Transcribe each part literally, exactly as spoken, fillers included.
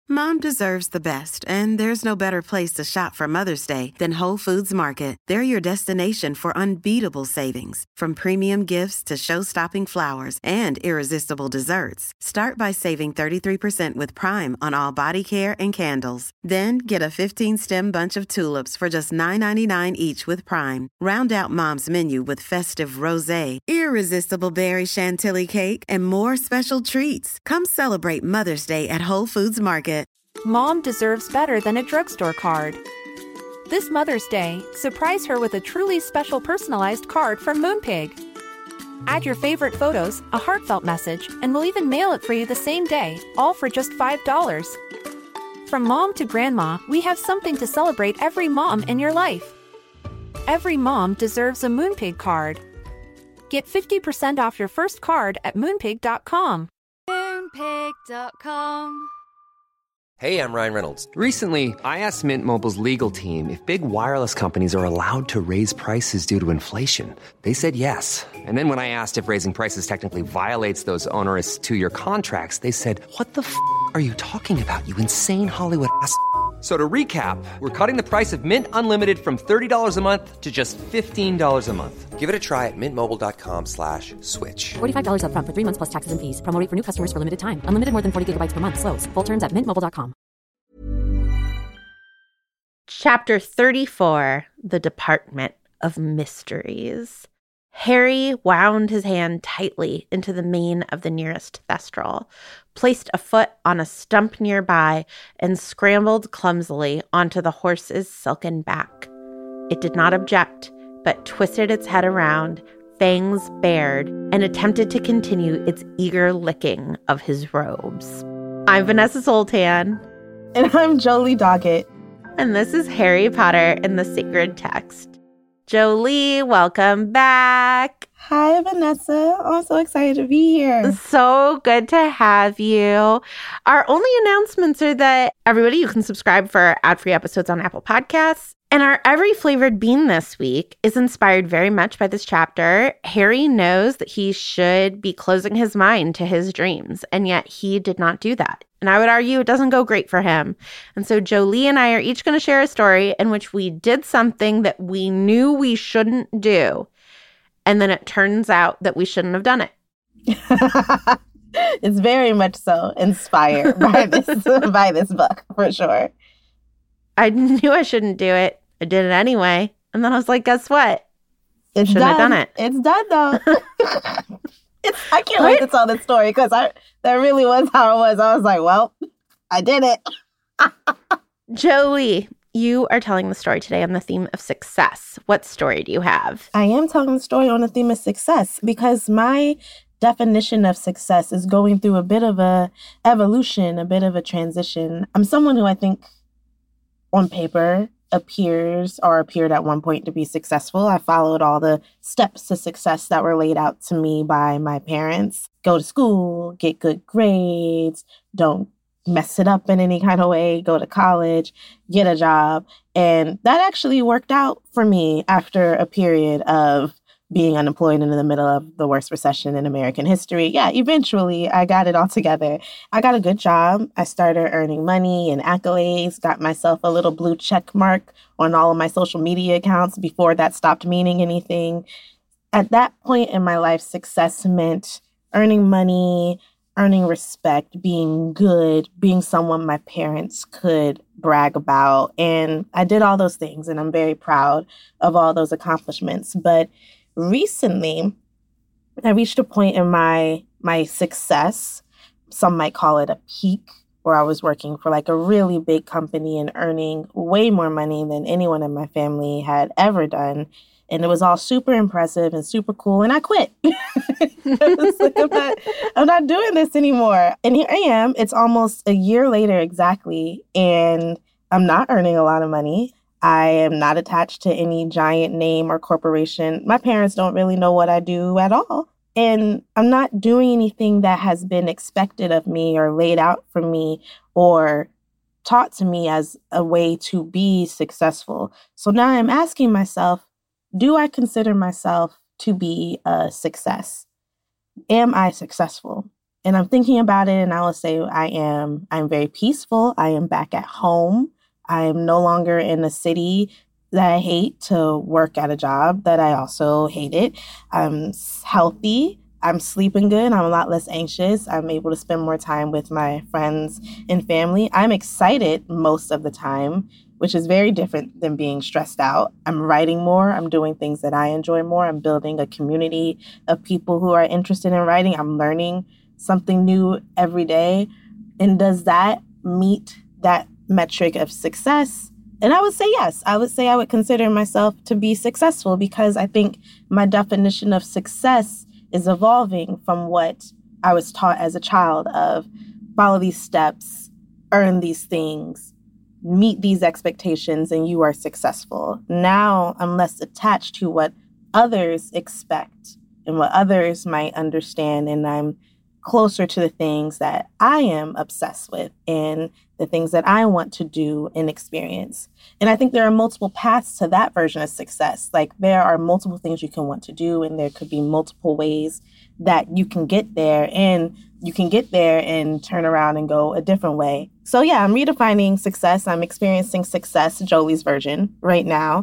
Mom deserves the best, and there's no better place to shop for Mother's Day than Whole Foods Market. They're your destination for unbeatable savings, from premium gifts to show-stopping flowers and irresistible desserts. Start by saving thirty-three percent with Prime on all body care and candles. Then get a fifteen-stem bunch of tulips for just nine ninety-nine each with Prime. Round out Mom's menu with festive rosé, irresistible berry chantilly cake, and more special treats. Come celebrate Mother's Day at Whole Foods Market. Mom deserves better than a drugstore card. This Mother's Day, surprise her with a truly special personalized card from Moonpig. Add your favorite photos, a heartfelt message, and we'll even mail it for you the same day, all for just five dollars. From mom to grandma, we have something to celebrate every mom in your life. Every mom deserves a Moonpig card. Get fifty percent off your first card at moonpig dot com. moonpig dot com. Hey, I'm Ryan Reynolds. Recently, I asked Mint Mobile's legal team if big wireless companies are allowed to raise prices due to inflation. They said yes. And then when I asked if raising prices technically violates those onerous two-year contracts, they said, "What the f*** are you talking about, you insane Hollywood ass f- So to recap, we're cutting the price of Mint Unlimited from thirty dollars a month to just fifteen dollars a month. Give it a try at mintmobile.com slash switch. forty-five dollars up front for three months plus taxes and fees. Promo rate for new customers for limited time. Unlimited more than forty gigabytes per month. Slows full terms at mint mobile dot com. Chapter thirty-four, The Department of Mysteries. Harry wound his hand tightly into the mane of the nearest thestral, placed a foot on a stump nearby, and scrambled clumsily onto the horse's silken back. It did not object, but twisted its head around, fangs bared, and attempted to continue its eager licking of his robes. I'm Vanessa Soltan. And I'm Jolie Doggett. And this is Harry Potter and the Sacred Text. Jolie, welcome back. Hi, Vanessa. I'm so excited to be here. So good to have you. Our only announcements are that everybody, you can subscribe for ad-free episodes on Apple Podcasts. And our Every Flavored Bean this week is inspired very much by this chapter. Harry knows that he should be closing his mind to his dreams, and yet he did not do that. And I would argue it doesn't go great for him. And so Jolie and I are each going to share a story in which we did something that we knew we shouldn't do. And then it turns out that we shouldn't have done it. It's very much so inspired by this by this book, for sure. I knew I shouldn't do it. I did it anyway. And then I was like, guess what? It's Shouldn't done. have done it. It's done, though. it's, I can't What? wait to tell this story because I that really was how it was. I was like, well, I did it. Jolie, you are telling the story today on the theme of success. What story do you have? I am telling the story on the theme of success because my definition of success is going through a bit of a evolution, a bit of a transition. I'm someone who I think on paper appears or appeared at one point to be successful. I followed all the steps to success that were laid out to me by my parents. Go to school, get good grades, don't mess it up in any kind of way, go to college, get a job. And that actually worked out for me after a period of being unemployed in the middle of the worst recession in American history. Yeah, eventually I got it all together. I got a good job. I started earning money and accolades, got myself a little blue check mark on all of my social media accounts before that stopped meaning anything. At that point in my life, success meant earning money, earning respect, being good, being someone my parents could brag about. And I did all those things, and I'm very proud of all those accomplishments. But recently, I reached a point in my my success, some might call it a peak, where I was working for like a really big company and earning way more money than anyone in my family had ever done. And it was all super impressive and super cool. And I quit. I was like, I'm not, I'm not doing this anymore. And here I am. It's almost a year later exactly. And I'm not earning a lot of money. I am not attached to any giant name or corporation. My parents don't really know what I do at all. And I'm not doing anything that has been expected of me or laid out for me or taught to me as a way to be successful. So now I'm asking myself, do I consider myself to be a success? Am I successful? And I'm thinking about it, and I will say I am, I'm very peaceful. I am back at home. I am no longer in a city that I hate to work at a job that I also hated. I'm healthy. I'm sleeping good. I'm a lot less anxious. I'm able to spend more time with my friends and family. I'm excited most of the time, which is very different than being stressed out. I'm writing more. I'm doing things that I enjoy more. I'm building a community of people who are interested in writing. I'm learning something new every day. And does that meet that metric of success? And I would say yes. I would say I would consider myself to be successful, because I think my definition of success is evolving from what I was taught as a child of follow these steps, earn these things, meet these expectations, and you are successful. Now I'm less attached to what others expect and what others might understand, and I'm closer to the things that I am obsessed with and the things that I want to do and experience. And I think there are multiple paths to that version of success. Like, there are multiple things you can want to do, and there could be multiple ways that you can get there, and you can get there and turn around and go a different way. So yeah, I'm redefining success. I'm experiencing success, Jolie's version, right now.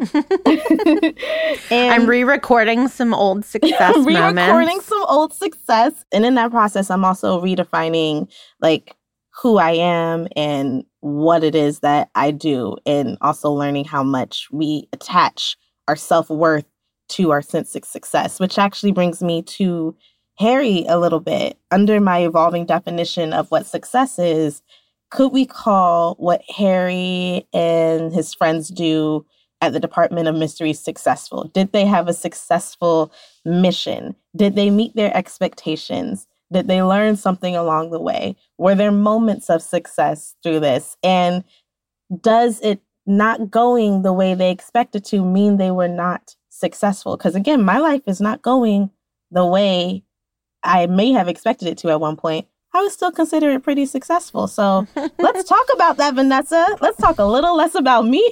And I'm re-recording some old success re-recording moments. Re-recording some old success. And in that process, I'm also redefining like who I am and what it is that I do, and also learning how much we attach our self-worth to our sense of success, which actually brings me to Harry a little bit. Under my evolving definition of what success is, could we call what Harry and his friends do at the Department of Mysteries successful? Did they have a successful mission? Did they meet their expectations? Did they learn something along the way? Were there moments of success through this? And does it not going the way they expected to mean they were not successful? Because again, my life is not going the way I may have expected it to at one point. I would still consider it pretty successful. So let's talk about that, Vanessa. Let's talk a little less about me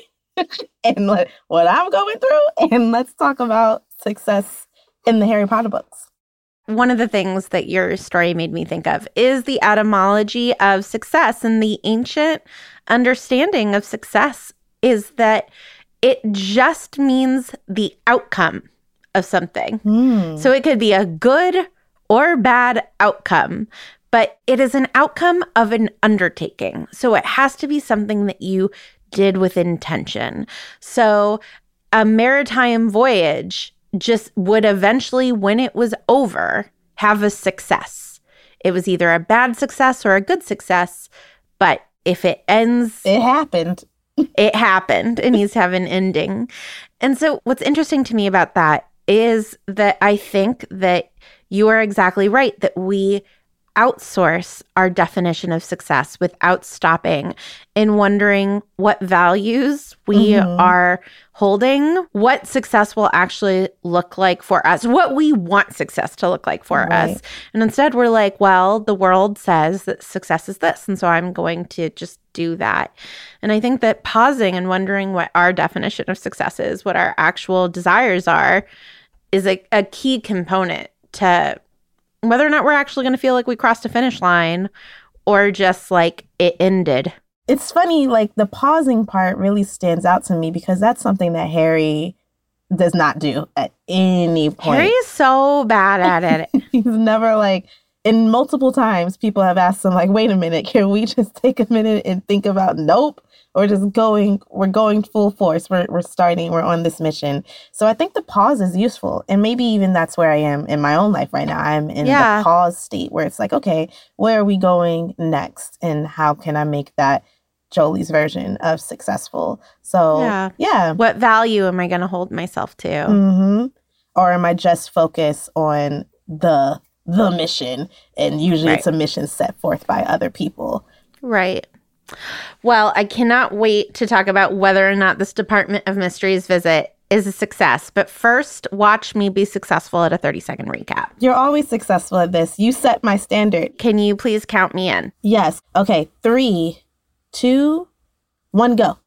and what I'm going through. And let's talk about success in the Harry Potter books. One of the things that your story made me think of is the etymology of success. And the ancient understanding of success is that it just means the outcome of something. Mm. So it could be a good or bad outcome, but it is an outcome of an undertaking. So it has to be something that you did with intention. So a maritime voyage just would eventually, when it was over, have a success. It was either a bad success or a good success, but if it ends... It happened. It happened. It needs to have an ending. And so what's interesting to me about that is that I think that you are exactly right, that we outsource our definition of success without stopping and wondering what values we mm-hmm. are holding, what success will actually look like for us, what we want success to look like for right. us. And instead we're like, well, the world says that success is this, and so I'm going to just do that. And I think that pausing and wondering what our definition of success is, what our actual desires are, is a, a key component to whether or not we're actually going to feel like we crossed a finish line or just like it ended. It's funny, like the pausing part really stands out to me because that's something that Harry does not do at any point. Harry is so bad at it. He's never like, and multiple times people have asked him like, wait a minute, can we just take a minute and think about nope? Or just going, we're going full force. We're we're starting, we're on this mission. So I think the pause is useful. And maybe even that's where I am in my own life right now. I'm in yeah. the pause state where it's like, okay, where are we going next? And how can I make that Jolie's version of successful? So yeah. yeah. What value am I going to hold myself to? Mm-hmm. Or am I just focused on the the mission? And usually right. it's a mission set forth by other people. Right. Well, I cannot wait to talk about whether or not this Department of Mysteries visit is a success. But first, watch me be successful at a thirty-second recap. You're always successful at this. You set my standard. Can you please count me in? Yes. Okay. Three, two, one, go.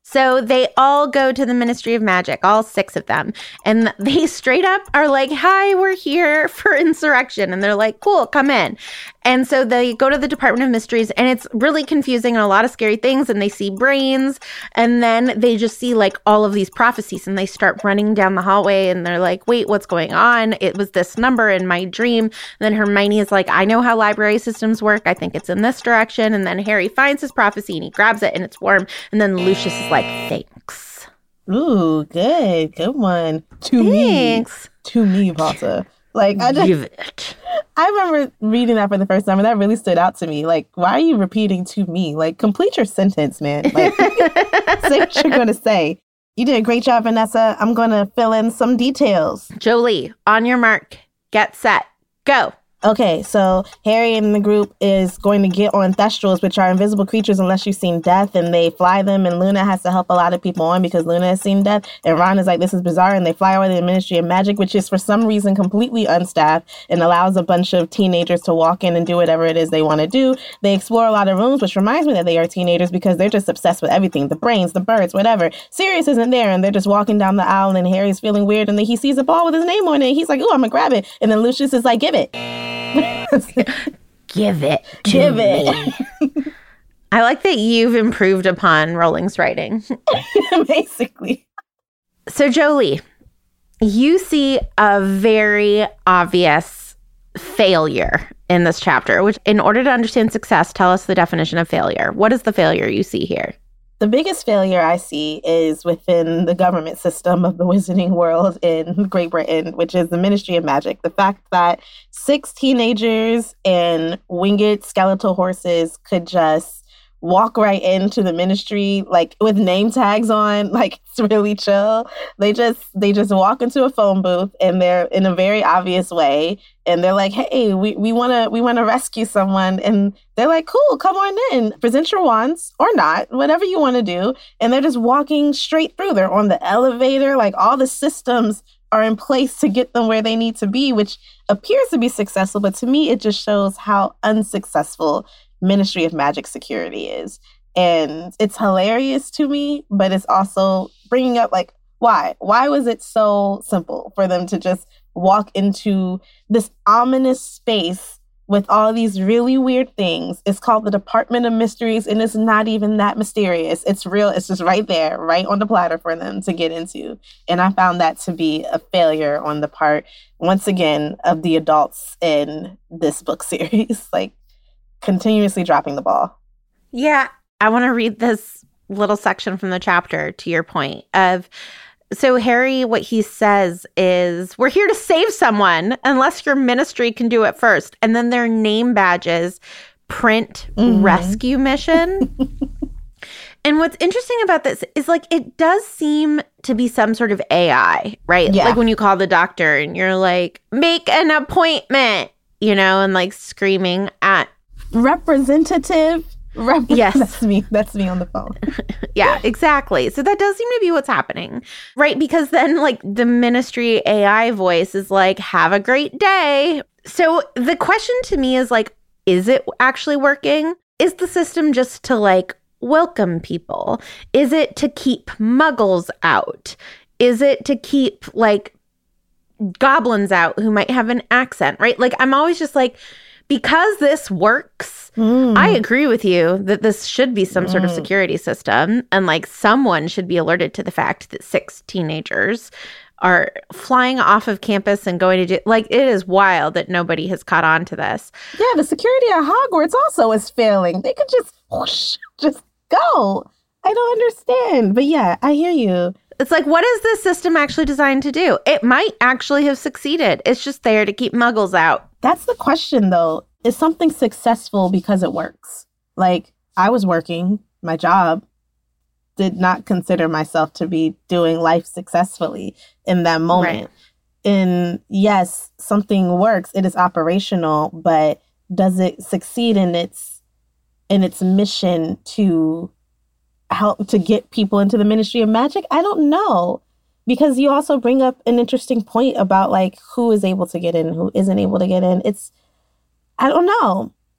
So they all go to the Ministry of Magic, all six of them. And they straight up are like, hi, we're here for insurrection. And they're like, cool, come in. And so they go to the Department of Mysteries, and it's really confusing and a lot of scary things. And they see brains, and then they just see like all of these prophecies, and they start running down the hallway, and they're like, wait, what's going on? It was this number in my dream. And then Hermione is like, I know how library systems work. I think it's in this direction. And then Harry finds his prophecy, and he grabs it, and it's warm. And then Lucius is like, thanks. Ooh, good. Good one. To Thanks. me. To me, Potter. Like, I just, Give it. I remember reading that for the first time, and that really stood out to me. Like, why are you repeating to me? Like, complete your sentence, man. Like, say what you're going to say. You did a great job, Vanessa. I'm going to fill in some details. Jolie, on your mark, get set, go. Okay, so Harry and the group is going to get on Thestrals, which are invisible creatures unless you've seen death, and they fly them, and Luna has to help a lot of people on because Luna has seen death, and Ron is like, this is bizarre, and they fly over to the Ministry of Magic, which is for some reason completely unstaffed and allows a bunch of teenagers to walk in and do whatever it is they want to do. They explore a lot of rooms, which reminds me that they are teenagers because they're just obsessed with everything, the brains, the birds, whatever. Sirius isn't there, and they're just walking down the aisle, and Harry's feeling weird, and then he sees a ball with his name on it, and he's like, ooh, I'm gonna grab it, and then Lucius is like, give it. Give it to Give me. it. I like that you've improved upon Rowling's writing. Basically. So, Jolie, you see a very obvious failure in this chapter, which in order to understand success, tell us the definition of failure. What is the failure you see here? The biggest failure I see is within the government system of the wizarding world in Great Britain, which is the Ministry of Magic. The fact that six teenagers and winged skeletal horses could just walk right into the ministry, like with name tags on, like it's really chill. They just they just walk into a phone booth, and they're in a very obvious way, and they're like, hey, we we wanna we wanna rescue someone, and they're like, cool, come on in, present your wands or not, whatever you want to do. And they're just walking straight through. They're on the elevator, like all the systems are in place to get them where they need to be, which appears to be successful, but to me it just shows how unsuccessful Ministry of Magic security is. And it's hilarious to me, but it's also bringing up like, why? Why was it so simple for them to just walk into this ominous space with all these really weird things? It's called the Department of Mysteries, and it's not even that mysterious. It's real. It's just right there, right on the platter for them to get into. And I found that to be a failure on the part, once again, of the adults in this book series. Like, continuously dropping the ball. Yeah, I want to read this little section from the chapter to your point of, so Harry, what he says is, we're here to save someone unless your ministry can do it first. And then their name badges print mm-hmm. rescue mission. And what's interesting about this is like, it does seem to be some sort of A I, right? Yeah. Like when you call the doctor and you're like, make an appointment, you know, and like screaming at representative. Rep- yes. That's me. That's me on the phone. Yeah, exactly. So that does seem to be what's happening, right? Because then like the ministry A I voice is like, have a great day. So the question to me is like, is it actually working? Is the system just to like welcome people? Is it to keep muggles out? Is it to keep like goblins out who might have an accent, right? Like I'm always just like, because this works, mm. I agree with you that this should be some mm. sort of security system. And like someone should be alerted to the fact that six teenagers are flying off of campus and going to do, like, it is wild that nobody has caught on to this. Yeah, the security at Hogwarts also is failing. They could just whoosh, just go. I don't understand. But yeah, I hear you. It's like, what is this system actually designed to do? It might actually have succeeded. It's just there to keep muggles out. That's the question, though. Is something successful because it works? Like, I was working, my job, did not consider myself to be doing life successfully in that moment. Right. And yes, something works. It is operational, but does it succeed in its in its mission to help to get people into the Ministry of Magic? I don't know. Because you also bring up an interesting point about like who is able to get in, who isn't able to get in. It's, I don't know.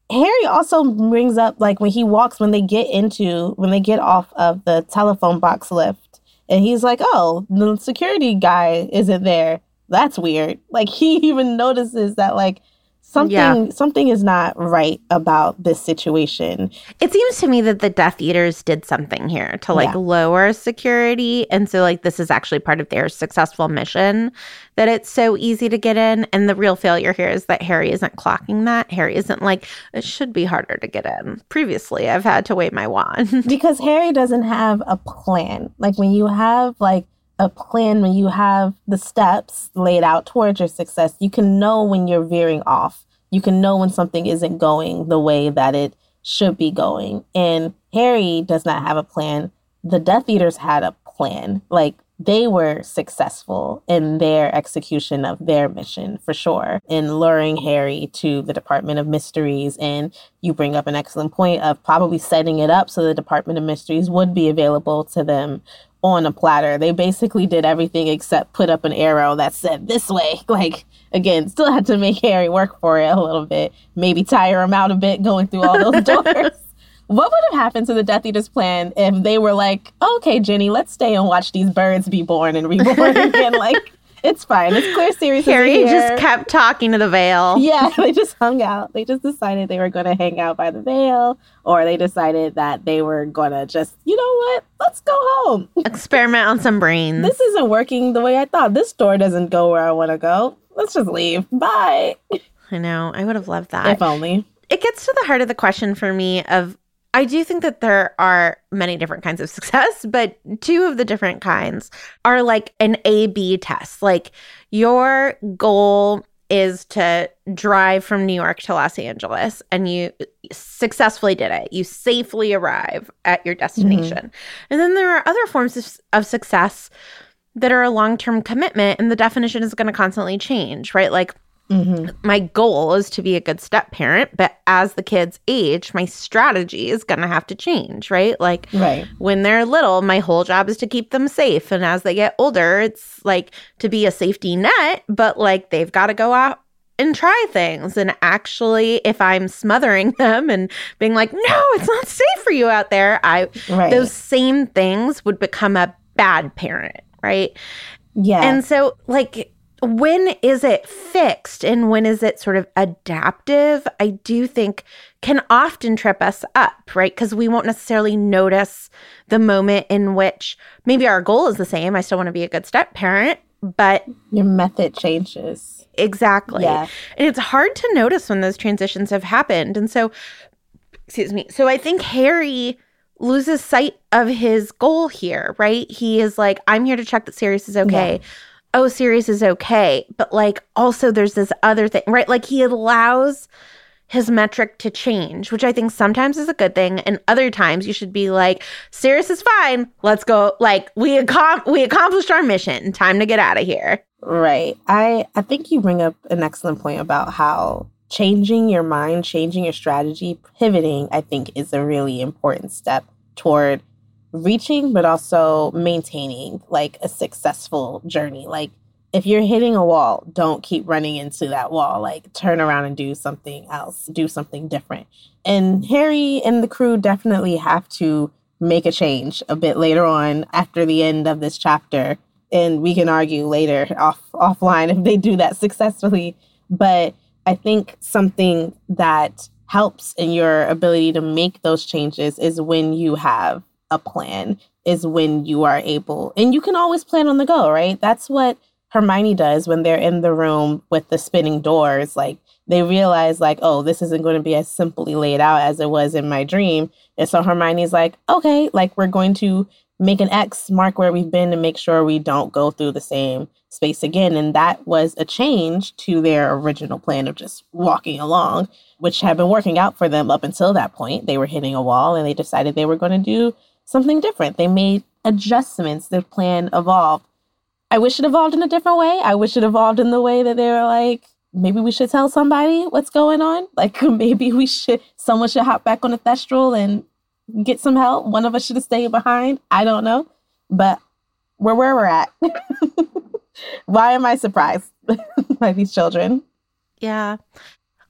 Harry also brings up, like, when he walks, when they get into, when they get off of the telephone box lift, and he's like, oh, the security guy isn't there. That's weird. Like, he even notices that, like, something yeah. something is not right about this situation. It seems to me that the Death Eaters did something here to, like, yeah. lower security. And so, like, this is actually part of their successful mission, that it's so easy to get in. And the real failure here is that Harry isn't clocking that. Harry isn't like, it should be harder to get in. Previously, I've had to wave my wand. Because Harry doesn't have a plan. Like, when you have, like, a plan, when you have the steps laid out towards your success, you can know when you're veering off. You can know when something isn't going the way that it should be going. And Harry does not have a plan. The Death Eaters had a plan. Like, they were successful in their execution of their mission, for sure, in luring Harry to the Department of Mysteries. And you bring up an excellent point of probably setting it up so the Department of Mysteries would be available to them on a platter. They basically did everything except put up an arrow that said this way. Like, again, still had to make Harry work for it a little bit, maybe tire him out a bit going through all those doors. What would have happened to the Death Eaters' plan if they were like, okay, Ginny, let's stay and watch these birds be born and reborn again? Like, it's fine. It's clear Sirius Harry is here. just kept talking to the Veil. Yeah, they just hung out. They just decided they were going to hang out by the Veil, or they decided that they were going to just, you know what? Let's go home. Experiment on some brains. This isn't working the way I thought. This door doesn't go where I want to go. Let's just leave. Bye. I know. I would have loved that. If only. It gets to the heart of the question for me of, I do think that there are many different kinds of success, but two of the different kinds are like an A B test. Like, your goal is to drive from New York to Los Angeles, and you successfully did it. You safely arrive at your destination. Mm-hmm. And then there are other forms of, of success that are a long-term commitment, and the definition is going to constantly change, right? Like, mm-hmm. my goal is to be a good step parent, but as the kids age, my strategy is going to have to change, right? Like, right. when they're little, my whole job is to keep them safe. And as they get older, it's like to be a safety net, but like they've got to go out and try things. And actually, if I'm smothering them and being like, no, it's not safe for you out there, I right. those same things would become a bad parent, right? Yeah. And so, like, when is it fixed and when is it sort of adaptive, I do think can often trip us up, right? Because we won't necessarily notice the moment in which maybe our goal is the same. I still want to be a good step parent, but your method changes. Exactly. Yeah. And it's hard to notice when those transitions have happened. And so, excuse me. So I think Harry loses sight of his goal here, right? He is like, I'm here to check that Sirius is okay. Yeah. Oh, Sirius is okay. But like, also there's this other thing, right? Like, he allows his metric to change, which I think sometimes is a good thing. And other times you should be like, Sirius is fine. Let's go. Like, we accom- we accomplished our mission. Time to get out of here. Right. I, I think you bring up an excellent point about how changing your mind, changing your strategy, pivoting, I think is a really important step toward reaching, but also maintaining like a successful journey. Like, if you're hitting a wall, don't keep running into that wall. Like, turn around and do something else, do something different. And Harry and the crew definitely have to make a change a bit later on after the end of this chapter. And we can argue later off offline if they do that successfully. But I think something that helps in your ability to make those changes is when you have a plan, is when you are able, and you can always plan on the go, right? That's what Hermione does when they're in the room with the spinning doors. Like, they realize like, oh, this isn't going to be as simply laid out as it was in my dream. And so Hermione's like, okay, like, we're going to make an X mark where we've been to make sure we don't go through the same space again. And that was a change to their original plan of just walking along, which had been working out for them up until that point. They were hitting a wall and they decided they were going to do something different. They made adjustments. Their plan evolved. I wish it evolved in a different way. I wish it evolved in the way that they were like, maybe we should tell somebody what's going on. Like, maybe we should, someone should hop back on a Thestral and get some help. One of us should have stayed behind. I don't know. But we're where we're at. Why am I surprised by these children? Yeah.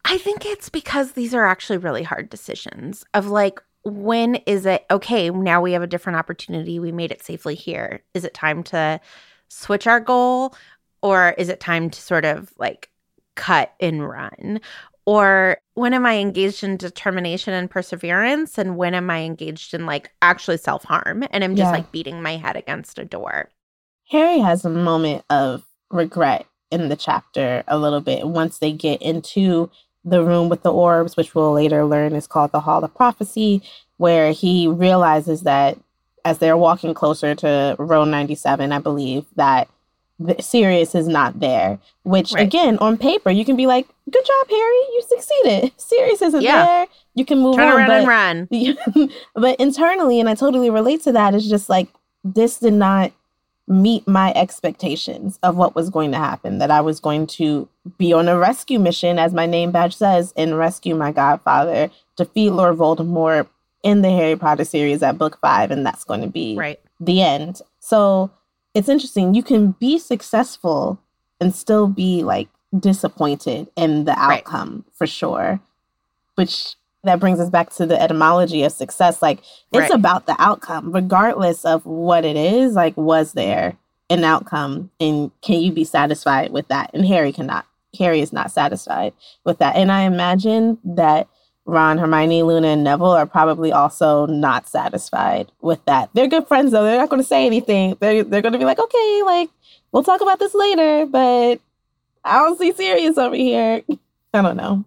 I think it's because these are actually really hard decisions of like, when is it, okay, now we have a different opportunity. We made it safely here. Is it time to switch our goal? Or is it time to sort of like cut and run? Or when am I engaged in determination and perseverance? And when am I engaged in like actually self-harm? And I'm just Yeah. like beating my head against a door. Harry has a moment of regret in the chapter a little bit once they get into the room with the orbs, which we'll later learn is called the Hall of Prophecy, where he realizes that as they're walking closer to row ninety-seven, I believe, that the Sirius is not there, which Right. again, on paper, you can be like, good job, Harry, you succeeded. Sirius isn't Yeah. there. You can move Turn on. around but, and run. but internally, and I totally relate to that, it's just like, this did not meet my expectations of what was going to happen, that I was going to be on a rescue mission, as my name badge says, and rescue my godfather, defeat Lord Voldemort in the Harry Potter series at book five, and that's going to be Right. the end. So it's interesting. You can be successful and still be like disappointed in the Right. outcome for sure, which that brings us back to the etymology of success. Like it's Right. about the outcome, regardless of what it is. Like, was there an outcome, and can you be satisfied with that? And Harry cannot. Harry is not satisfied with that. And I imagine that Ron, Hermione, Luna, and Neville are probably also not satisfied with that. They're good friends, though. They're not going to say anything. They're, they're going to be like, okay, like, we'll talk about this later, but I don't see Sirius over here. I don't know.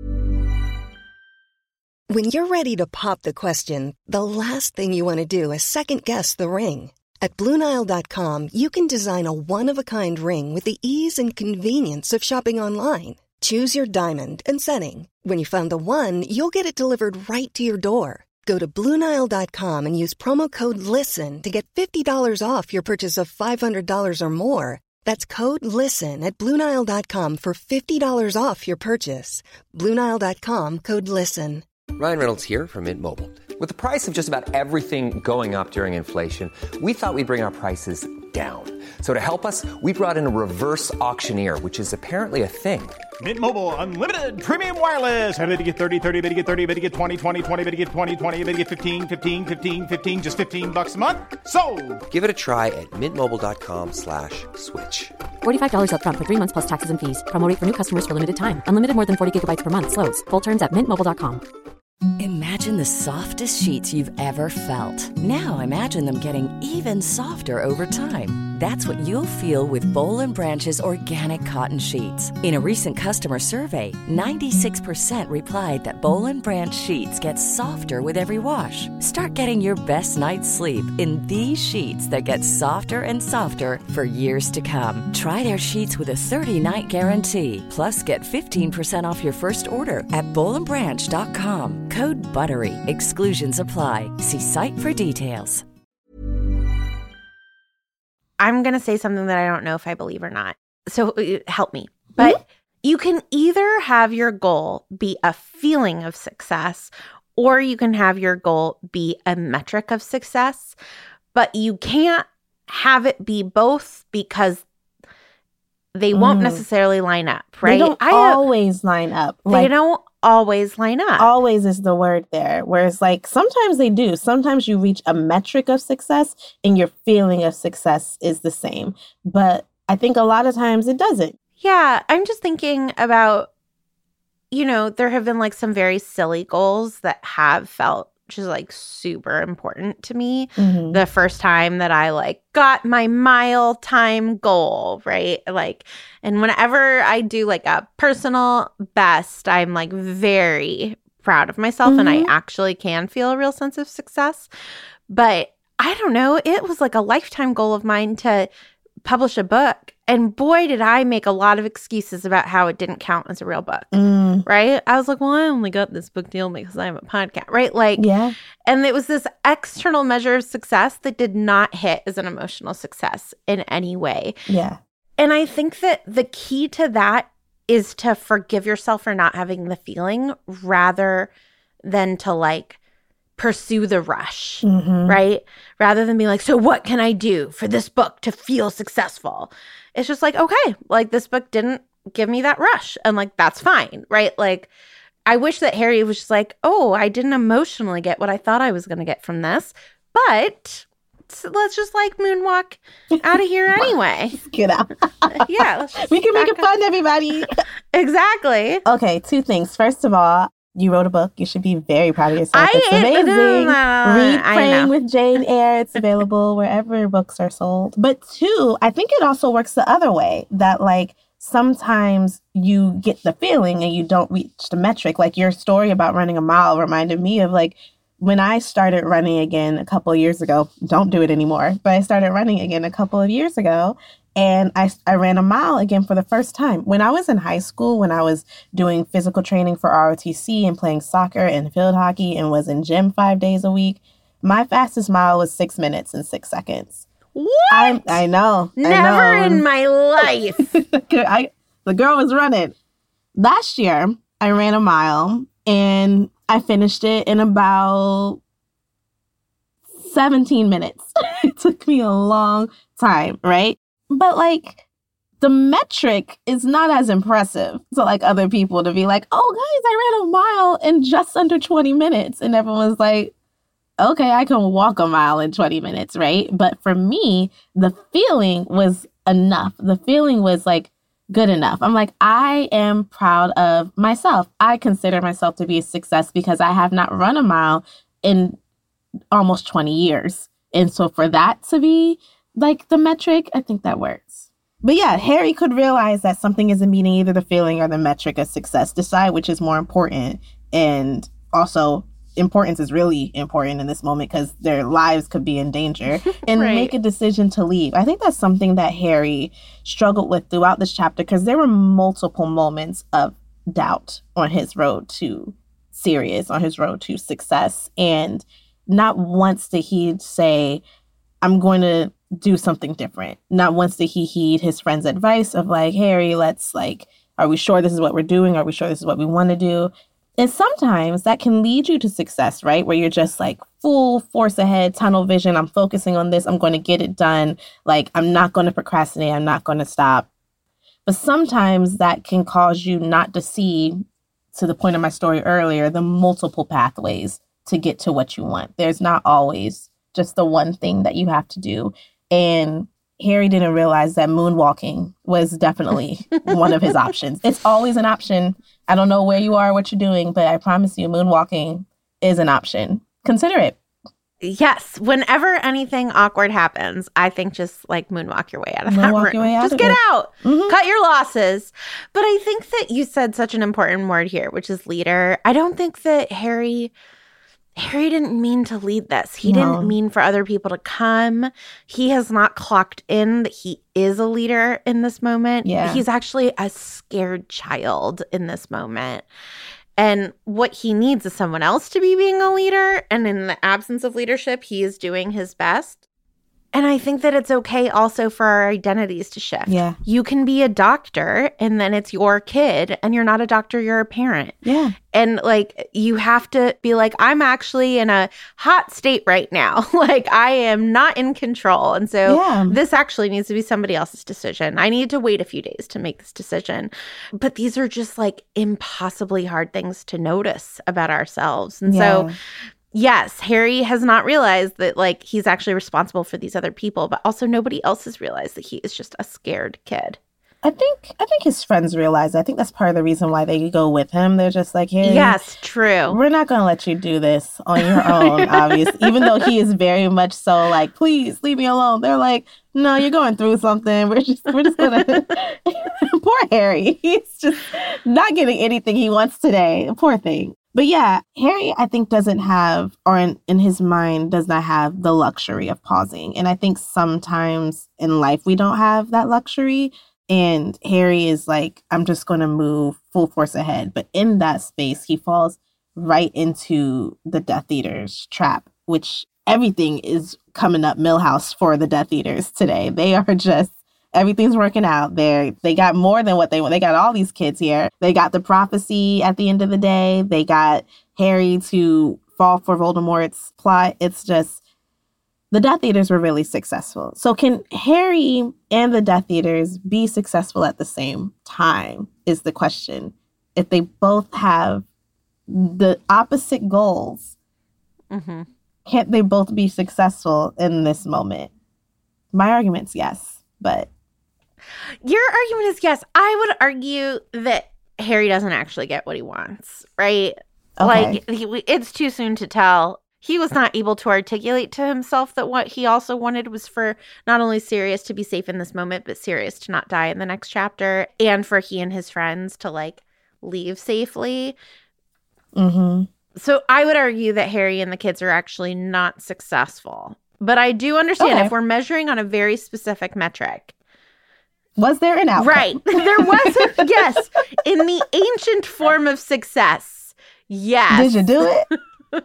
When you're ready to pop the question, the last thing you want to do is second-guess the ring. At Blue Nile dot com, you can design a one-of-a-kind ring with the ease and convenience of shopping online. Choose your diamond and setting. When you find the one, you'll get it delivered right to your door. Go to Blue Nile dot com and use promo code LISTEN to get fifty dollars off your purchase of five hundred dollars or more. That's code LISTEN at Blue Nile dot com for fifty dollars off your purchase. Blue Nile dot com, code LISTEN. Ryan Reynolds here from Mint Mobile. With the price of just about everything going up during inflation, we thought we'd bring our prices down. So to help us, we brought in a reverse auctioneer, which is apparently a thing. Mint Mobile Unlimited Premium Wireless. How to get thirty, thirty, how to get thirty, how to get twenty, twenty, twenty, how to get twenty, twenty, how to get fifteen, fifteen, fifteen, fifteen, just fifteen bucks a month? Sold! Give it a try at mintmobile.com slash switch. forty-five dollars up front for three months plus taxes and fees. Promo rate for new customers for limited time. Unlimited more than forty gigabytes per month. Slows full terms at mint mobile dot com. Imagine the softest sheets you've ever felt. Now imagine them getting even softer over time. That's what you'll feel with Boll and Branch's organic cotton sheets. In a recent customer survey, ninety-six percent replied that Boll and Branch sheets get softer with every wash. Start getting your best night's sleep in these sheets that get softer and softer for years to come. Try their sheets with a thirty-night guarantee. Plus, get fifteen percent off your first order at boll and branch dot com. Code BUTTERY. Exclusions apply. See site for details. I'm going to say something that I don't know if I believe or not. So uh, help me. But mm-hmm. you can either have your goal be a feeling of success, or you can have your goal be a metric of success. But you can't have it be both, because they won't mm. necessarily line up, right? They don't I, always line up. They like, don't always line up. Always is the word there. Whereas like sometimes they do. Sometimes you reach a metric of success and your feeling of success is the same. But I think a lot of times it doesn't. Yeah. I'm just thinking about, you know, there have been like some very silly goals that have felt just like super important to me. Mm-hmm. The first time that I like got my mile time goal, right? Like, and whenever I do like a personal best, I'm like very proud of myself, mm-hmm. and I actually can feel a real sense of success. But I don't know, it was like a lifetime goal of mine to publish a book. And boy, did I make a lot of excuses about how it didn't count as a real book, mm. right? I was like, well, I only got this book deal because I have a podcast, right? Like, yeah. And it was this external measure of success that did not hit as an emotional success in any way. Yeah. And I think that the key to that is to forgive yourself for not having the feeling rather than to like pursue the rush, mm-hmm. right? Rather than be like, so what can I do for this book to feel successful? It's just like, okay, like this book didn't give me that rush. And like, that's fine, right? Like, I wish that Harry was just like, oh, I didn't emotionally get what I thought I was going to get from this, but let's just like moonwalk out of here anyway. Get out. Yeah. Let's just we can make it up. fun, everybody. Exactly. Okay, two things. First of all, you wrote a book. You should be very proud of yourself. I, it's amazing. No, no, Read I Praying know. with Jane Eyre. It's available wherever books are sold. But two, I think it also works the other way, that like sometimes you get the feeling and you don't reach the metric. Like your story about running a mile reminded me of like when I started running again a couple of years ago. Don't do it anymore. But I started running again a couple of years ago. And I, I ran a mile again for the first time. When I was in high school, when I was doing physical training for R O T C and playing soccer and field hockey and was in gym five days a week, my fastest mile was six minutes and six seconds. What? I, I know. Never I know. in my life. I, the girl was running. Last year, I ran a mile and I finished it in about seventeen minutes. It took me a long time, right? But like the metric is not as impressive to like other people to be like, oh, guys, I ran a mile in just under twenty minutes. And everyone's like, okay, I can walk a mile in twenty minutes, right? But for me, the feeling was enough. The feeling was like good enough. I'm like, I am proud of myself. I consider myself to be a success because I have not run a mile in almost twenty years. And so for that to be like the metric, I think that works. But yeah, Harry could realize that something isn't meeting either the feeling or the metric of success. Decide which is more important. And also, importance is really important in this moment because their lives could be in danger. And Right. make a decision to leave. I think that's something that Harry struggled with throughout this chapter because there were multiple moments of doubt on his road to Sirius, on his road to success. And not once did he say, I'm going to do something different. Not once did he heed his friend's advice of like, Harry, let's like, are we sure this is what we're doing? Are we sure this is what we want to do? And sometimes that can lead you to success, right? Where you're just like full force ahead, tunnel vision. I'm focusing on this. I'm going to get it done. Like, I'm not going to procrastinate. I'm not going to stop. But sometimes that can cause you not to see, to the point of my story earlier, the multiple pathways to get to what you want. There's not always just the one thing that you have to do. And Harry didn't realize that moonwalking was definitely one of his options. It's always an option. I don't know where you are, what you're doing, but I promise you moonwalking is an option. Consider it. Yes. Whenever anything awkward happens, I think just like moonwalk your way out of that Moonwalk room. your way out just of get it. out. Mhm. Cut your losses. But I think that you said such an important word here, which is leader. I don't think that Harry... Harry didn't mean to lead this. He No. didn't mean for other people to come. He has not clocked in that he is a leader in this moment. Yeah. He's actually a scared child in this moment. And what he needs is someone else to be being a leader. And in the absence of leadership, he is doing his best. And I think that it's okay also for our identities to shift. Yeah. You can be a doctor and then it's your kid and you're not a doctor, you're a parent. Yeah. And like, you have to be like, I'm actually in a hot state right now. Like, I am not in control. And so Yeah. this actually needs to be somebody else's decision. I need to wait a few days to make this decision. But these are just like impossibly hard things to notice about ourselves. And so Yeah. yes, Harry has not realized that like he's actually responsible for these other people, but also nobody else has realized that he is just a scared kid. I think I think his friends realize. I think that's part of the reason why they go with him. They're just like, hey, Yes, true. we're not going to let you do this on your own, obviously. Even though he is very much so like, please leave me alone. They're like, no, you're going through something. We're just we're just going to. Poor Harry. He's just not getting anything he wants today. Poor thing. But yeah, Harry, I think, doesn't have, or in, in his mind, does not have the luxury of pausing. And I think sometimes in life we don't have that luxury. And Harry is like, I'm just going to move full force ahead. But in that space, he falls right into the Death Eaters trap, which everything is coming up Millhouse for the Death Eaters today. They are just, everything's working out. They they got more than what they want. They got all these kids here. They got the prophecy at the end of the day. They got Harry to fall for Voldemort's plot. It's just, the Death Eaters were really successful. So can Harry and the Death Eaters be successful at the same time is the question. If they both have the opposite goals, mm-hmm. can't they both be successful in this moment? My argument's yes, but... Your argument is yes. I would argue that Harry doesn't actually get what he wants, right? Okay. Like, he, it's too soon to tell. He was not able to articulate to himself that what he also wanted was for not only Sirius to be safe in this moment, but Sirius to not die in the next chapter, and for he and his friends to, like, leave safely. Mm-hmm. So I would argue that Harry and the kids are actually not successful. But I do understand Okay. if we're measuring on a very specific metric. Was there an outcome? Right. There was a, yes. In the ancient form of success. Yes. Did you do it?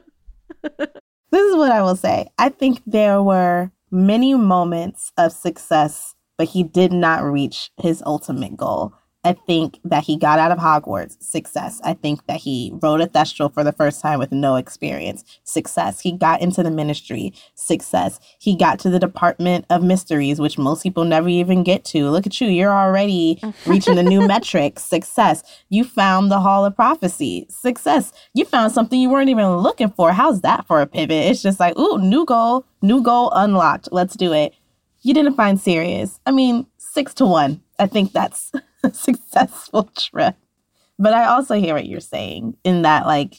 This is what I will say. I think there were many moments of success, but he did not reach his ultimate goal. I think that he got out of Hogwarts. Success. I think that he rode a Thestral for the first time with no experience. Success. He got into the Ministry. Success. He got to the Department of Mysteries, which most people never even get to. Look at you. You're already reaching the new metric. Success. You found the Hall of Prophecy. Success. You found something you weren't even looking for. How's that for a pivot? It's just like, ooh, new goal. New goal unlocked. Let's do it. You didn't find Sirius. I mean, six to one. I think that's a successful trip. But I also hear what you're saying in that, like,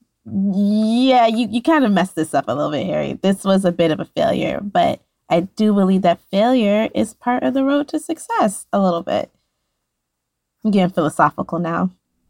yeah, you, you kind of messed this up a little bit, Harry. This was a bit of a failure, but I do believe that failure is part of the road to success a little bit. I'm getting philosophical now.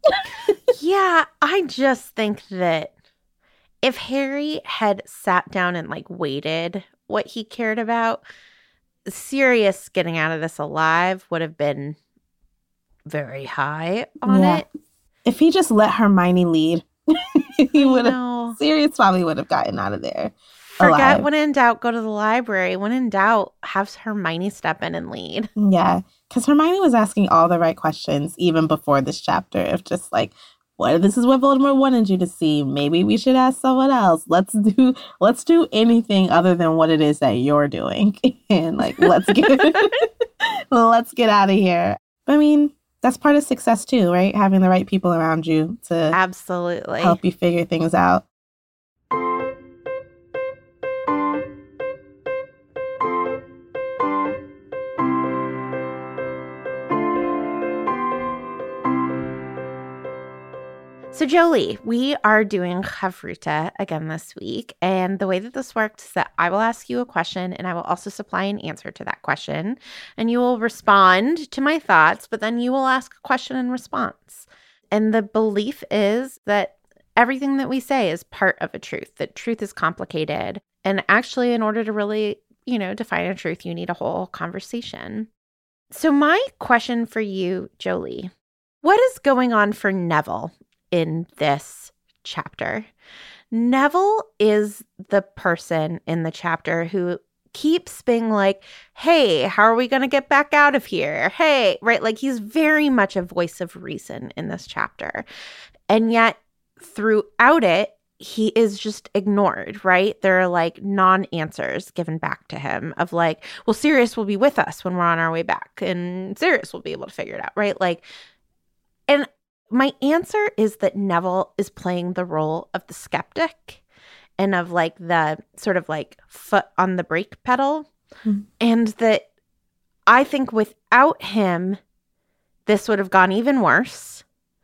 Yeah, I just think that if Harry had sat down and, like, waited what he cared about, Sirius getting out of this alive would have been very high on Yeah. it. If he just let Hermione lead, he would have. No. Sirius probably would have gotten out of there. Forget alive. when in doubt, go to the library. When in doubt, have Hermione step in and lead. Yeah, because Hermione was asking all the right questions even before this chapter of just like, what if this is what Voldemort wanted you to see? Maybe we should ask someone else. Let's do let's do anything other than what it is that you're doing. And like, let's get let's get out of here. I mean, that's part of success too, right? Having the right people around you to Absolutely help you figure things out. So, Jolie, we are doing Chavruta again this week. And the way that this works is that I will ask you a question and I will also supply an answer to that question. And you will respond to my thoughts, but then you will ask a question in response. And the belief is that everything that we say is part of a truth, that truth is complicated. And actually, in order to really, you know, define a truth, you need a whole conversation. So my question for you, Jolie, what is going on for Neville in this chapter? Neville is the person in the chapter who keeps being like, hey, how are we going to get back out of here? Hey, right? Like, he's very much a voice of reason in this chapter. And yet throughout it, he is just ignored, right? There are like non-answers given back to him of like, well, Sirius will be with us when we're on our way back and Sirius will be able to figure it out, right? Like, and my answer is that Neville is playing the role of the skeptic and of like the sort of like foot on the brake pedal. Mm-hmm. And that I think without him, this would have gone even worse.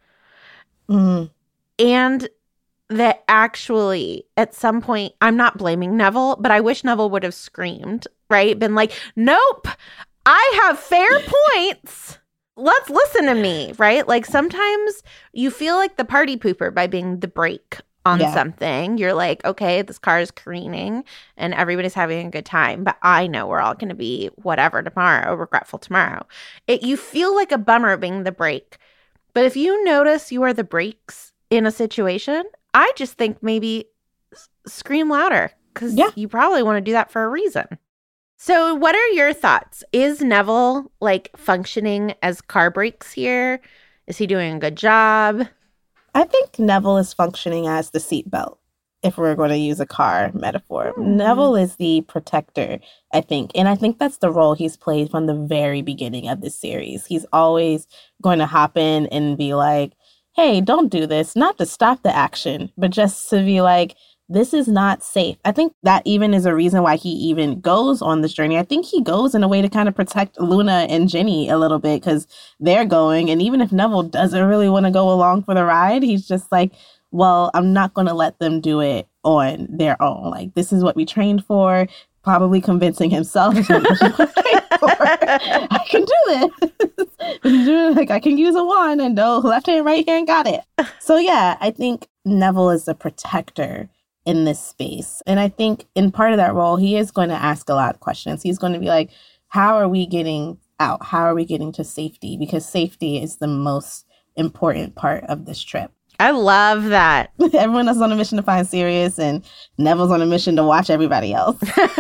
Mm. And that actually at some point, I'm not blaming Neville, but I wish Neville would have screamed, right? Been like, nope, I have fair points. Let's listen to me, right? Like sometimes you feel like the party pooper by being the brake on yeah. something. You're like, okay, this car is careening and everybody's having a good time, but I know we're all going to be whatever tomorrow, regretful tomorrow. It, you feel like a bummer being the brake. But if you notice you are the brakes in a situation, I just think maybe s- scream louder because yeah. you probably want to do that for a reason. So what are your thoughts? Is Neville like functioning as car brakes here? Is he doing a good job? I think Neville is functioning as the seatbelt. if we're going to use a car metaphor. Mm. Neville is the protector, I think. And I think that's the role he's played from the very beginning of this series. He's always going to hop in and be like, hey, don't do this. Not to stop the action, but just to be like, this is not safe. I think that even is a reason why he even goes on this journey. I think he goes in a way to kind of protect Luna and Ginny a little bit because they're going. And even if Neville doesn't really want to go along for the ride, he's just like, well, I'm not going to let them do it on their own. Like, this is what we trained for. Probably convincing himself, I can do this. Like, I can use a wand and no left hand, right hand, got it. So yeah, I think Neville is a protector in this space. And I think in part of that role, he is going to ask a lot of questions. He's going to be like, how are we getting out? How are we getting to safety? Because safety is the most important part of this trip. I love that. Everyone is on a mission to find Sirius, and Neville's on a mission to watch everybody else.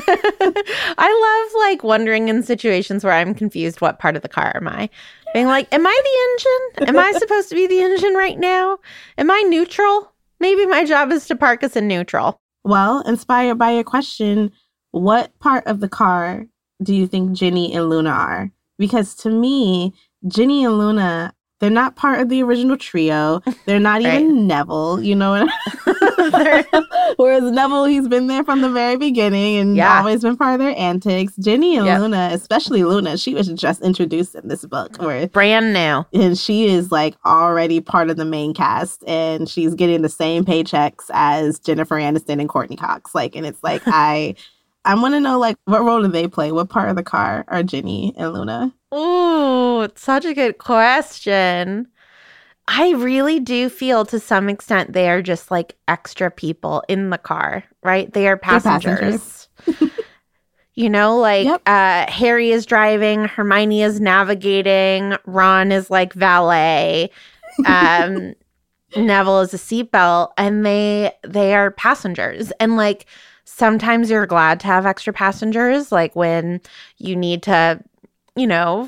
I love, like, wondering in situations where I'm confused, what part of the car am I? Being like, am I the engine? Am I supposed to be the engine right now? Am I neutral? Maybe my job is to park us in neutral. Well, inspired by your question, what part of the car do you think Ginny and Luna are? Because to me, Ginny and Luna, they're not part of the original trio. They're not right. even Neville, you know. Whereas Neville, he's been there from the very beginning and yeah. always been part of their antics. Ginny and yep. Luna, especially Luna, she was just introduced in this book. Where, brand new. And she is like already part of the main cast, and she's getting the same paychecks as Jennifer Aniston and Courtney Cox. Like, and it's like, I... I want to know, like, what role do they play? What part of the car are Ginny and Luna? Ooh, it's such a good question. I really do feel to some extent they are just like extra people in the car, right? They are passengers. passengers. You know, like yep. uh, Harry is driving, Hermione is navigating, Ron is like valet, um, Neville is a seatbelt, and they they are passengers. And like, sometimes you're glad to have extra passengers, like when you need to, you know,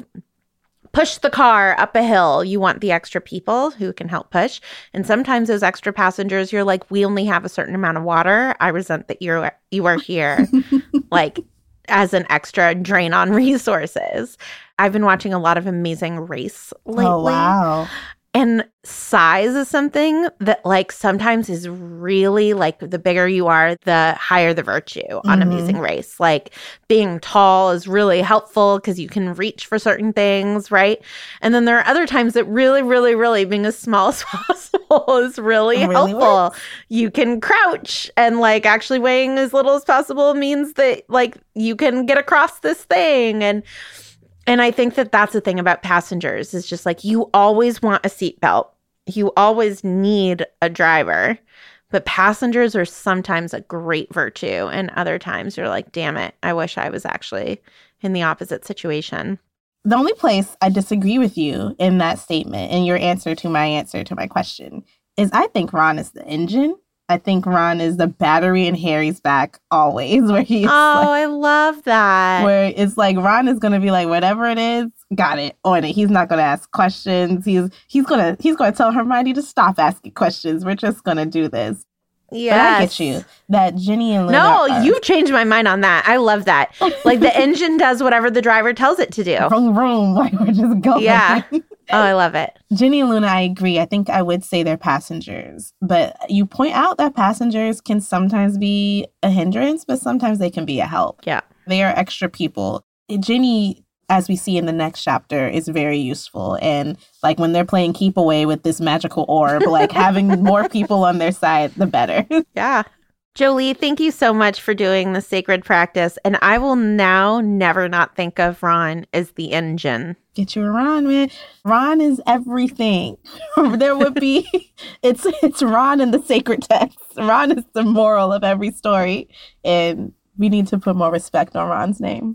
push the car up a hill. You want the extra people who can help push. And sometimes those extra passengers, you're like, we only have a certain amount of water. I resent that you're you are here, like as an extra drain on resources. I've been watching a lot of Amazing Race lately. Oh, wow. And size is something that, like, sometimes is really, like, the bigger you are, the higher the virtue on mm-hmm. Amazing Race. Like, being tall is really helpful because you can reach for certain things, right? And then there are other times that really, really, really being as small as possible is really, really helpful. Works. You can crouch, and, like, actually weighing as little as possible means that, like, you can get across this thing. And And I think that that's the thing about passengers is just like, you always want a seatbelt. You always need a driver. But passengers are sometimes a great virtue. And other times you're like, damn it, I wish I was actually in the opposite situation. The only place I disagree with you in that statement, in your answer to my answer to my question, is I think Ron is the engine. I think Ron is the battery in Harry's back always, where he's oh, like, I love that. Where it's like Ron is going to be like, whatever it is, got it, on it. He's not going to ask questions. He's he's going to he's going to tell Hermione to stop asking questions. We're just going to do this. Yeah, but I get you that Ginny and Luna. No, are, you've changed my mind on that. I love that. Like the engine does whatever the driver tells it to do. Vroom, vroom, like we're just going. Yeah. Oh, I love it. Ginny and Luna, I agree. I think I would say they're passengers. But you point out that passengers can sometimes be a hindrance, but sometimes they can be a help. Yeah. They are extra people. Ginny, as we see in the next chapter, is very useful. And like when they're playing keep away with this magical orb, like having more people on their side, the better. Yeah. Jolie, thank you so much for doing the sacred practice. And I will now never not think of Ron as the engine. Get you a Ron, man. Ron is everything. There would be, it's it's Ron in the sacred text. Ron is the moral of every story. And we need to put more respect on Ron's name.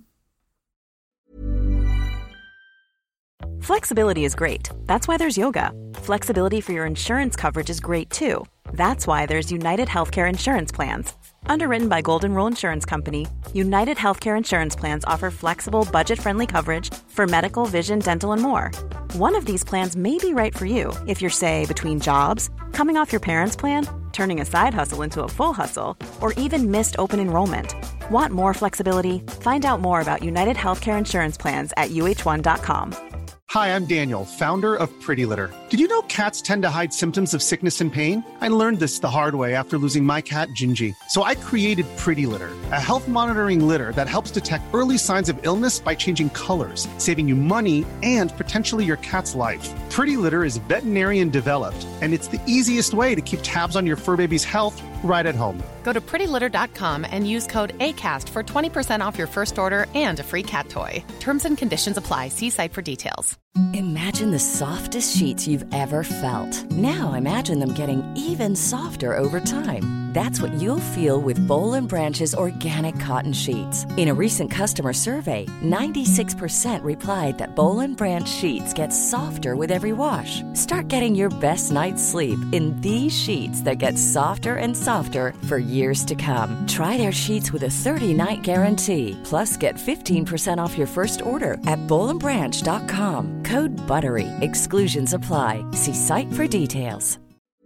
Flexibility is great. That's why there's yoga. Flexibility for your insurance coverage is great too. That's why there's United Healthcare Insurance Plans. Underwritten by Golden Rule Insurance Company, United Healthcare Insurance Plans offer flexible, budget-friendly coverage for medical, vision, dental, and more. One of these plans may be right for you if you're, say, between jobs, coming off your parents' plan, turning a side hustle into a full hustle, or even missed open enrollment. Want more flexibility? Find out more about United Healthcare Insurance Plans at U H one dot com. Hi, I'm Daniel, founder of Pretty Litter. Did you know cats tend to hide symptoms of sickness and pain? I learned this the hard way after losing my cat, Gingy. So I created Pretty Litter, a health monitoring litter that helps detect early signs of illness by changing colors, saving you money and potentially your cat's life. Pretty Litter is veterinarian developed, and it's the easiest way to keep tabs on your fur baby's health right at home. Go to pretty litter dot com and use code ACAST for twenty percent off your first order and a free cat toy. Terms and conditions apply. See site for details. Imagine the softest sheets you've ever felt. Now imagine them getting even softer over time. That's what you'll feel with Boll and Branch's organic cotton sheets. In a recent customer survey, ninety-six percent replied that Boll and Branch sheets get softer with every wash. Start getting your best night's sleep in these sheets that get softer and softer for years to come. Try their sheets with a thirty-night guarantee. Plus, get fifteen percent off your first order at boll and branch dot com. Code BUTTERY. Exclusions apply. See site for details.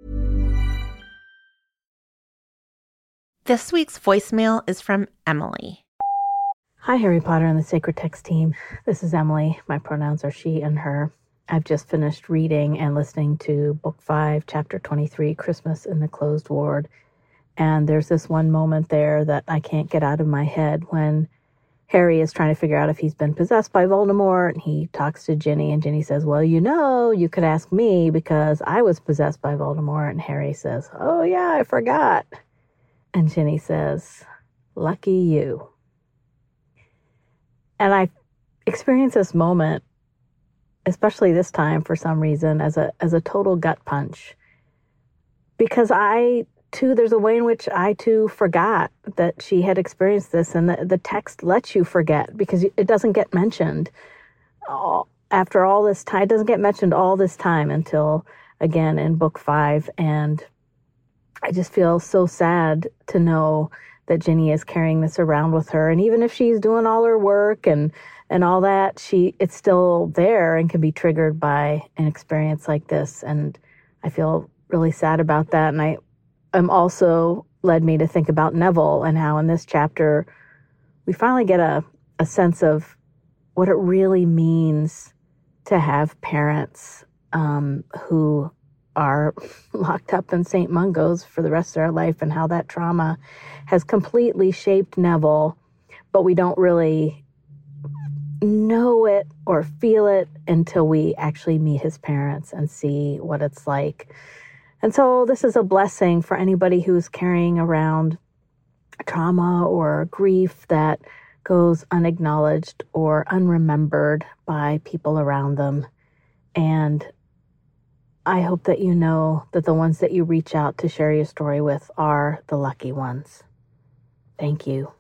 This week's voicemail is from Emily. Hi, Harry Potter and the Sacred Text team. This is Emily. My pronouns are she and her. I've just finished reading and listening to Book five, Chapter twenty-three, Christmas in the Closed Ward. And there's this one moment there that I can't get out of my head when Harry is trying to figure out if he's been possessed by Voldemort. And he talks to Ginny, and Ginny says, well, you know, you could ask me because I was possessed by Voldemort. And Harry says, oh, yeah, I forgot. And Ginny says, lucky you. And I experienced this moment, especially this time for some reason, as a as a total gut punch. Because I, too, there's a way in which I, too, forgot that she had experienced this. And the, the text lets you forget because it doesn't get mentioned all, after all this time. It doesn't get mentioned all this time until, again, in Book five. And I just feel so sad to know that Ginny is carrying this around with her. And even if she's doing all her work and, and all that, she it's still there and can be triggered by an experience like this. And I feel really sad about that. And I am also led me to think about Neville and how in this chapter we finally get a, a sense of what it really means to have parents um, who are locked up in Saint Mungo's for the rest of their life and how that trauma has completely shaped Neville, but we don't really know it or feel it until we actually meet his parents and see what it's like. And so this is a blessing for anybody who's carrying around trauma or grief that goes unacknowledged or unremembered by people around them. And I hope that you know that the ones that you reach out to share your story with are the lucky ones. Thank you.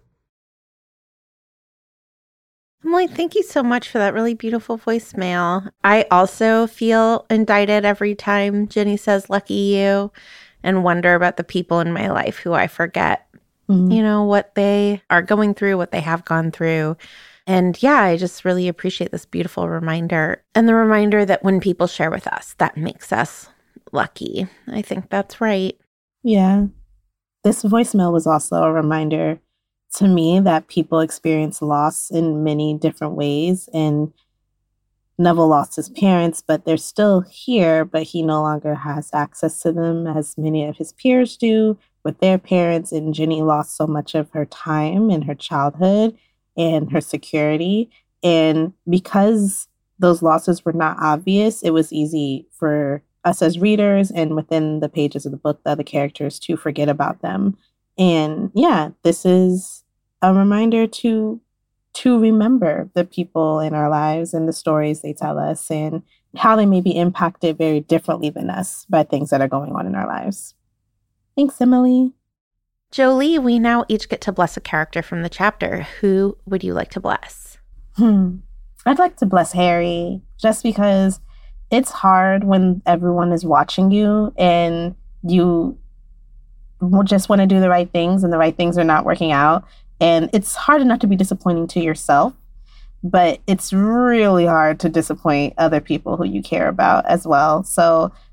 Emily, thank you so much for that really beautiful voicemail. I also feel indicted every time Ginny says lucky you and wonder about the people in my life who I forget, mm-hmm. you know, what they are going through, what they have gone through. And yeah, I just really appreciate this beautiful reminder and the reminder that when people share with us, that makes us lucky. I think that's right. Yeah. This voicemail was also a reminder to me that people experience loss in many different ways. And Neville lost his parents, but they're still here, but he no longer has access to them as many of his peers do with their parents. And Ginny lost so much of her time in her childhood and her security. And because those losses were not obvious, it was easy for us as readers and within the pages of the book, the other characters, to forget about them. And yeah, this is a reminder to to remember the people in our lives and the stories they tell us and how they may be impacted very differently than us by things that are going on in our lives. Thanks, Emily. Jolie, we now each get to bless a character from the chapter. Who would you like to bless? Hmm. I'd like to bless Harry, just because it's hard when everyone is watching you and you just want to do the right things and the right things are not working out. And it's hard enough to be disappointing to yourself, but it's really hard to disappoint other people who you care about as well. So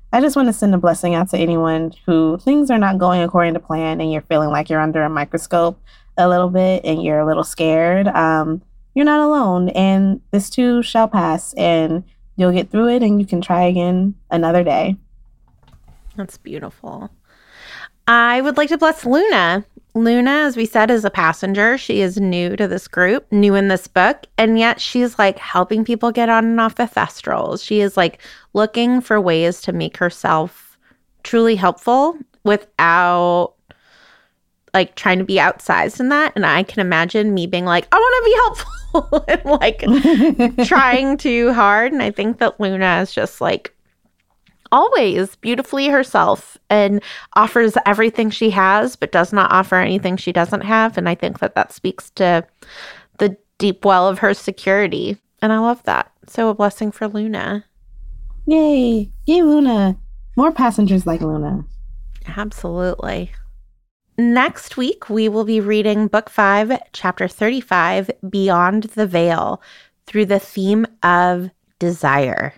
I just want to send a blessing out to anyone who things are not going according to plan and you're feeling like you're under a microscope a little bit and you're a little scared. Um, you're not alone, and this too shall pass, and you'll get through it, and you can try again another day. That's beautiful. I would like to bless Luna. Luna, as we said, is a passenger. She is new to this group, new in this book, and yet she's like helping people get on and off the thestrals. She is like looking for ways to make herself truly helpful without like trying to be outsized in that. And I can imagine me being like, I want to be helpful and like trying too hard. And I think that Luna is just like always beautifully herself and offers everything she has, but does not offer anything she doesn't have. And I think that that speaks to the deep well of her security. And I love that. So a blessing for Luna. Yay. Yay, Luna. More passengers like Luna. Absolutely. Next week, we will be reading Book five, Chapter thirty-five, Beyond the Veil, through the theme of desire.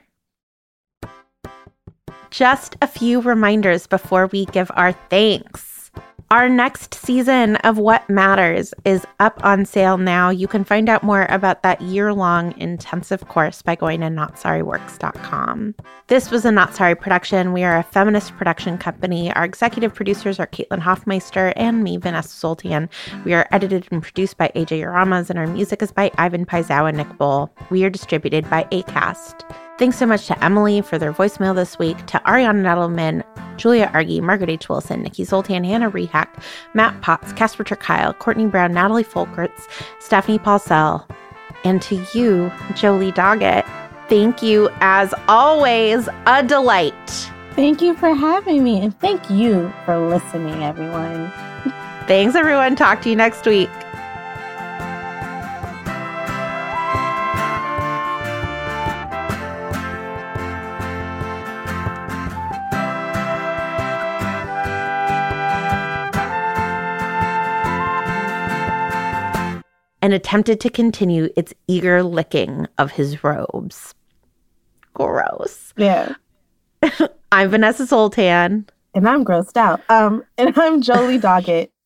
Just a few reminders before we give our thanks. Our next season of What Matters is up on sale now. You can find out more about that year-long intensive course by going to not sorry works dot com. This was a Not Sorry production. We are a feminist production company. Our executive producers are Caitlin Hoffmeister and me, Vanessa Zoltan. We are edited and produced by A J Uramas, and our music is by Ivan Paisau and Nick Bull. We are distributed by Acast. Thanks so much to Emily for their voicemail this week, to Ariana Nettleman, Julia Argy, Margaret H. Wilson, Nikki Zoltan, Hannah Rehack, Matt Potts, Casper Kyle, Courtney Brown, Natalie Folkerts, Stephanie Paulsell, and to you, Jolie Doggett. Thank you, as always, a delight. Thank you for having me, and thank you for listening, everyone. Thanks, everyone. Talk to you next week. And attempted to continue its eager licking of his robes. Gross. Yeah. I'm Vanessa Zoltan. And I'm grossed out. Um, and I'm Jolie Doggett.